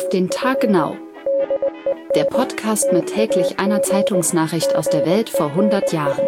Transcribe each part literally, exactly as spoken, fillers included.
Auf den Tag genau. Der Podcast mit täglich einer Zeitungsnachricht aus der Welt vor hundert Jahren.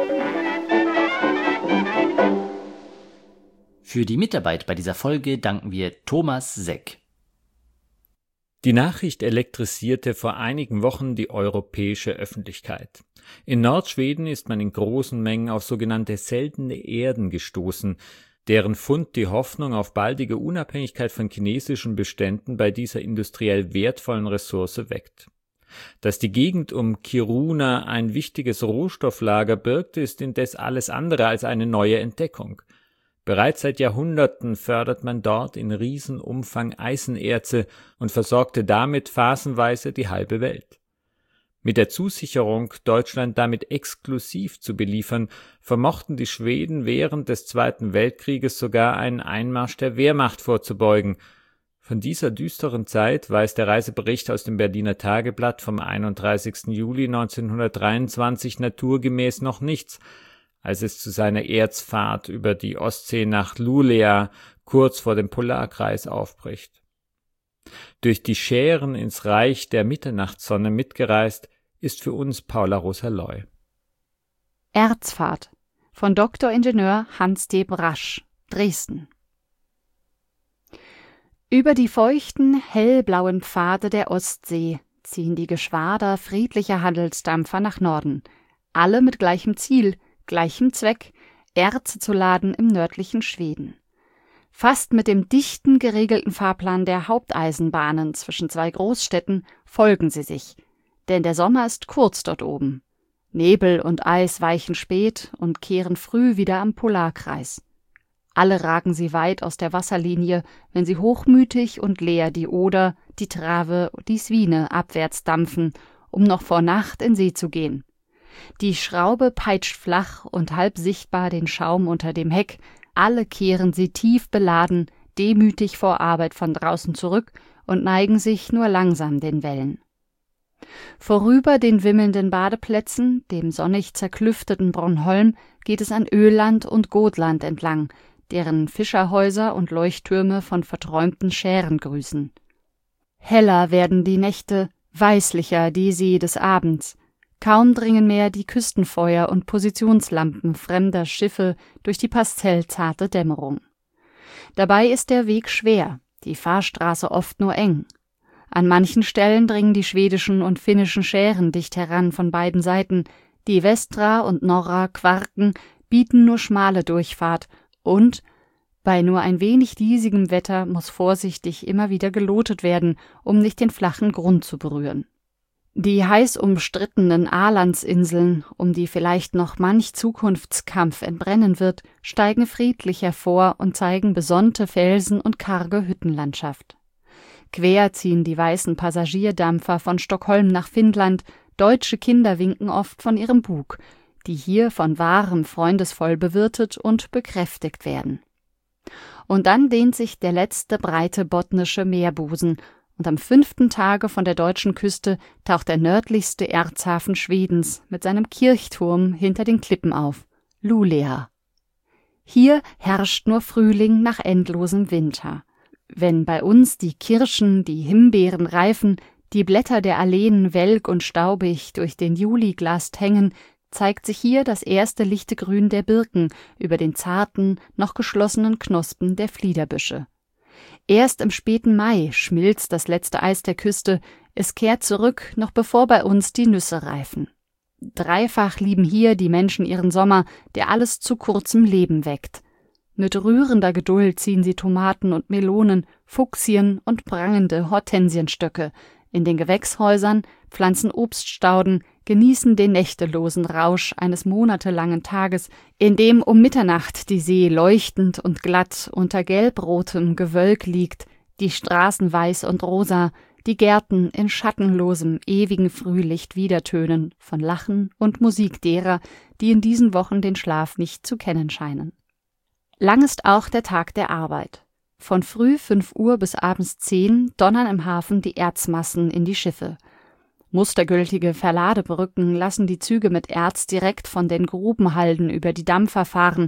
Für die Mitarbeit bei dieser Folge danken wir Thomas Seck. Die Nachricht elektrisierte vor einigen Wochen die europäische Öffentlichkeit. In Nordschweden ist man in großen Mengen auf sogenannte seltene Erden gestoßen, deren Fund die Hoffnung auf baldige Unabhängigkeit von chinesischen Beständen bei dieser industriell wertvollen Ressource weckt. Dass die Gegend um Kiruna ein wichtiges Rohstofflager birgt, ist indes alles andere als eine neue Entdeckung. Bereits seit Jahrhunderten fördert man dort in Riesenumfang Eisenerze und versorgte damit phasenweise die halbe Welt. Mit der Zusicherung, Deutschland damit exklusiv zu beliefern, vermochten die Schweden während des Zweiten Weltkrieges sogar einen Einmarsch der Wehrmacht vorzubeugen. Von dieser düsteren Zeit weiß der Reisebericht aus dem Berliner Tageblatt vom einunddreißigsten Juli neunzehnhundertdreiundzwanzig naturgemäß noch nichts, als es zu seiner Erzfahrt über die Ostsee nach Luleå kurz vor dem Polarkreis aufbricht. Durch die Schären ins Reich der Mitternachtssonne mitgereist ist für uns Paula Rosa-Loy. Erzfahrt von Doktor Ingenieur Hans D. Brasch, Dresden. Über die feuchten, hellblauen Pfade der Ostsee ziehen die Geschwader friedlicher Handelsdampfer nach Norden, alle mit gleichem Ziel, gleichem Zweck, Erze zu laden im nördlichen Schweden. Fast mit dem dichten, geregelten Fahrplan der Haupteisenbahnen zwischen zwei Großstädten folgen sie sich, denn der Sommer ist kurz dort oben. Nebel und Eis weichen spät und kehren früh wieder am Polarkreis. Alle ragen sie weit aus der Wasserlinie, wenn sie hochmütig und leer die Oder, die Trave, die Swine abwärts dampfen, um noch vor Nacht in See zu gehen. Die Schraube peitscht flach und halb sichtbar den Schaum unter dem Heck, alle kehren sie tief beladen, demütig vor Arbeit von draußen zurück und neigen sich nur langsam den Wellen. Vorüber den wimmelnden Badeplätzen, dem sonnig zerklüfteten Bornholm, geht es an Öland und Gotland entlang, deren Fischerhäuser und Leuchttürme von verträumten Schären grüßen. Heller werden die Nächte, weißlicher die See des Abends. Kaum dringen mehr die Küstenfeuer und Positionslampen fremder Schiffe durch die pastellzarte Dämmerung. Dabei ist der Weg schwer, die Fahrstraße oft nur eng. An manchen Stellen dringen die schwedischen und finnischen Schären dicht heran von beiden Seiten, die Vestra und Norra Kvarken bieten nur schmale Durchfahrt und, bei nur ein wenig diesigem Wetter, muss vorsichtig immer wieder gelotet werden, um nicht den flachen Grund zu berühren. Die heiß umstrittenen Alandsinseln, um die vielleicht noch manch Zukunftskampf entbrennen wird, steigen friedlich hervor und zeigen besonnte Felsen und karge Hüttenlandschaft. Quer ziehen die weißen Passagierdampfer von Stockholm nach Finnland, deutsche Kinder winken oft von ihrem Bug, die hier von wahrem Freundesvoll bewirtet und bekräftigt werden. Und dann dehnt sich der letzte breite botnische Meerbusen, und am fünften Tage von der deutschen Küste taucht der nördlichste Erzhafen Schwedens mit seinem Kirchturm hinter den Klippen auf, Luleå. Hier herrscht nur Frühling nach endlosem Winter. Wenn bei uns die Kirschen, die Himbeeren reifen, die Blätter der Alleen welk und staubig durch den Juliglast hängen, zeigt sich hier das erste lichte Grün der Birken über den zarten, noch geschlossenen Knospen der Fliederbüsche. Erst im späten Mai schmilzt das letzte Eis der Küste, es kehrt zurück, noch bevor bei uns die Nüsse reifen. Dreifach lieben hier die Menschen ihren Sommer, der alles zu kurzem Leben weckt. Mit rührender Geduld ziehen sie Tomaten und Melonen, Fuchsien und prangende Hortensienstöcke. In den Gewächshäusern pflanzen Obststauden, genießen den nächtelosen Rausch eines monatelangen Tages, in dem um Mitternacht die See leuchtend und glatt unter gelbrotem Gewölk liegt, die Straßen weiß und rosa, die Gärten in schattenlosem, ewigen Frühlicht widertönen von Lachen und Musik derer, die in diesen Wochen den Schlaf nicht zu kennen scheinen. Lang ist auch der Tag der Arbeit. Von früh fünf Uhr bis abends zehn donnern im Hafen die Erzmassen in die Schiffe. Mustergültige Verladebrücken lassen die Züge mit Erz direkt von den Grubenhalden über die Dampfer fahren,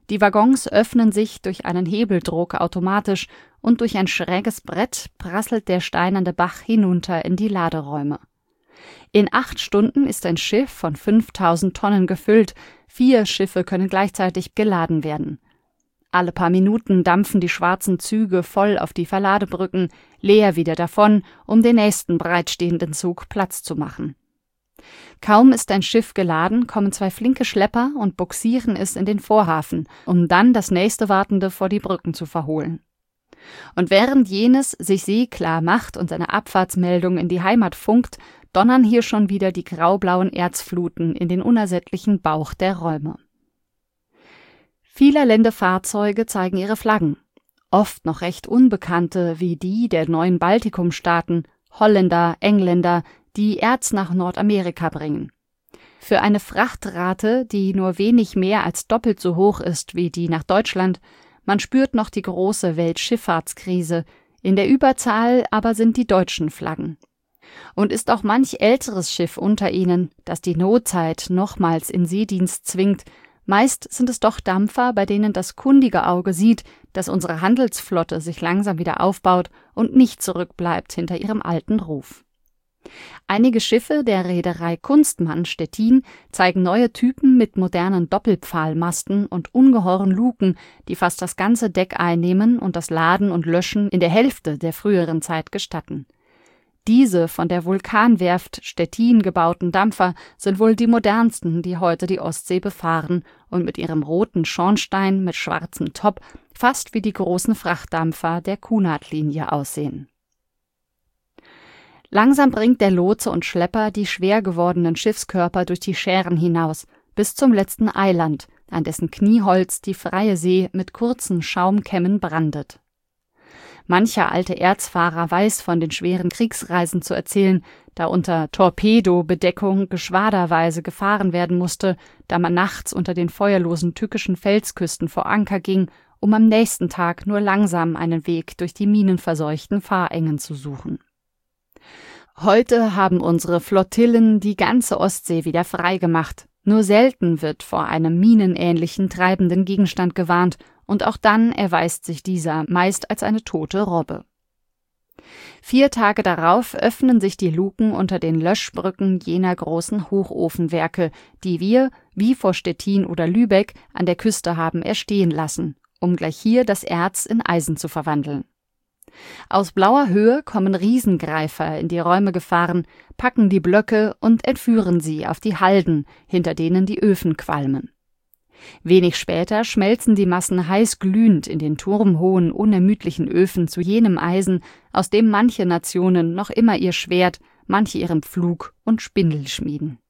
Die Waggons öffnen sich durch einen Hebeldruck automatisch und durch ein schräges Brett prasselt der steinerne Bach hinunter in die Laderäume. In acht Stunden ist ein Schiff von fünftausend Tonnen gefüllt, vier Schiffe können gleichzeitig geladen werden. Alle paar Minuten dampfen die schwarzen Züge voll auf die Verladebrücken, leer wieder davon, um den nächsten bereitstehenden Zug Platz zu machen. Kaum ist ein Schiff geladen, kommen zwei flinke Schlepper und bugsieren es in den Vorhafen, um dann das nächste Wartende vor die Brücken zu verholen. Und während jenes sich seeklar macht und seine Abfahrtsmeldung in die Heimat funkt, donnern hier schon wieder die graublauen Erzfluten in den unersättlichen Bauch der Räume. Vielerlei Fahrzeuge zeigen ihre Flaggen, oft noch recht unbekannte wie die der neuen Baltikumstaaten, Holländer, Engländer, die Erz nach Nordamerika bringen. Für eine Frachtrate, die nur wenig mehr als doppelt so hoch ist wie die nach Deutschland, man spürt noch die große Weltschifffahrtskrise, in der Überzahl aber sind die deutschen Flaggen. Und ist auch manch älteres Schiff unter ihnen, das die Notzeit nochmals in Seedienst zwingt, meist sind es doch Dampfer, bei denen das kundige Auge sieht, dass unsere Handelsflotte sich langsam wieder aufbaut und nicht zurückbleibt hinter ihrem alten Ruf. Einige Schiffe der Reederei Kunstmann Stettin zeigen neue Typen mit modernen Doppelpfahlmasten und ungeheuren Luken, die fast das ganze Deck einnehmen und das Laden und Löschen in der Hälfte der früheren Zeit gestatten. Diese von der Vulkanwerft Stettin gebauten Dampfer sind wohl die modernsten, die heute die Ostsee befahren und mit ihrem roten Schornstein mit schwarzem Top fast wie die großen Frachtdampfer der Cunard-Linie aussehen. Langsam bringt der Lotse und Schlepper die schwer gewordenen Schiffskörper durch die Schären hinaus, bis zum letzten Eiland, an dessen Knieholz die freie See mit kurzen Schaumkämmen brandet. Mancher alte Erzfahrer weiß von den schweren Kriegsreisen zu erzählen, da unter Torpedobedeckung geschwaderweise gefahren werden musste, da man nachts unter den feuerlosen tückischen Felsküsten vor Anker ging, um am nächsten Tag nur langsam einen Weg durch die minenverseuchten Fahrengen zu suchen. Heute haben unsere Flottillen die ganze Ostsee wieder freigemacht. Nur selten wird vor einem minenähnlichen treibenden Gegenstand gewarnt, und auch dann erweist sich dieser meist als eine tote Robbe. Vier Tage darauf öffnen sich die Luken unter den Löschbrücken jener großen Hochofenwerke, die wir, wie vor Stettin oder Lübeck, an der Küste haben erstehen lassen, um gleich hier das Erz in Eisen zu verwandeln. Aus blauer Höhe kommen Riesengreifer in die Räume gefahren, packen die Blöcke und entführen sie auf die Halden, hinter denen die Öfen qualmen. Wenig später schmelzen die Massen heiß glühend in den turmhohen, unermüdlichen Öfen zu jenem Eisen, aus dem manche Nationen noch immer ihr Schwert, manche ihren Pflug und Spindel schmieden.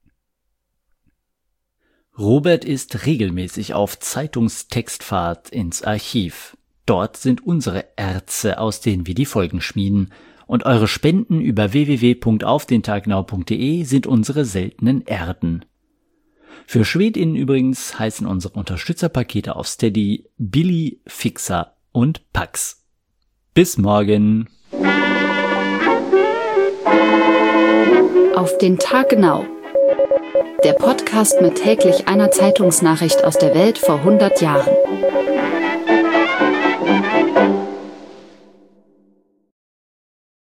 Robert ist regelmäßig auf Zeitungstextfahrt ins Archiv. Dort sind unsere Erze, aus denen wir die Folgen schmieden. Und eure Spenden über w w w punkt auf den tag genau punkt de sind unsere seltenen Erden. Für SchwedInnen übrigens heißen unsere Unterstützerpakete auf Steady Billy, Fixer und Pax. Bis morgen! Auf den Tag genau. Der Podcast mit täglich einer Zeitungsnachricht aus der Welt vor hundert Jahren.